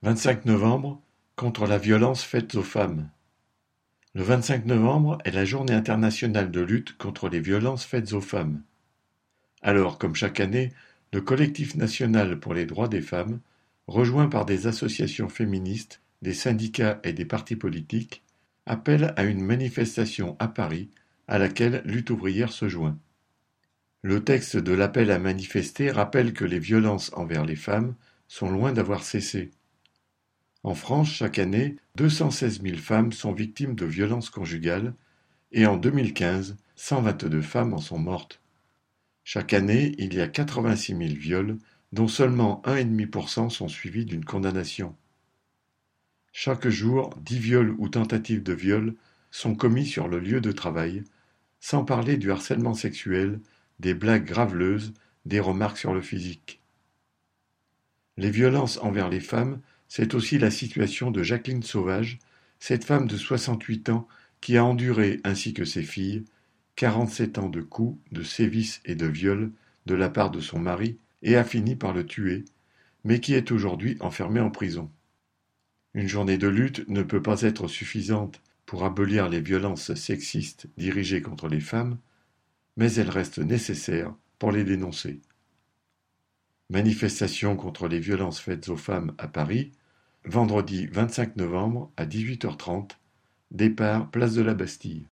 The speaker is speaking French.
25 novembre, contre la violence faite aux femmes. Le 25 novembre est la journée internationale de lutte contre les violences faites aux femmes. Alors, comme chaque année, le Collectif national pour les droits des femmes, rejoint par des associations féministes, des syndicats et des partis politiques, appelle à une manifestation à Paris à laquelle Lutte ouvrière se joint. Le texte de l'appel à manifester rappelle que les violences envers les femmes sont loin d'avoir cessé. En France, chaque année, 216 000 femmes sont victimes de violences conjugales et en 2015, 122 femmes en sont mortes. Chaque année, il y a 86 000 viols, dont seulement 1,5% sont suivis d'une condamnation. Chaque jour, 10 viols ou tentatives de viol sont commis sur le lieu de travail, sans parler du harcèlement sexuel, des blagues graveleuses, des remarques sur le physique. Les violences envers les femmes, c'est aussi la situation de Jacqueline Sauvage, cette femme de 68 ans qui a enduré, ainsi que ses filles, 47 ans de coups, de sévices et de viols de la part de son mari et a fini par le tuer, mais qui est aujourd'hui enfermée en prison. Une journée de lutte ne peut pas être suffisante pour abolir les violences sexistes dirigées contre les femmes, mais elle reste nécessaire pour les dénoncer. Manifestation contre les violences faites aux femmes à Paris, vendredi 25 novembre à 18h30, départ place de la Bastille.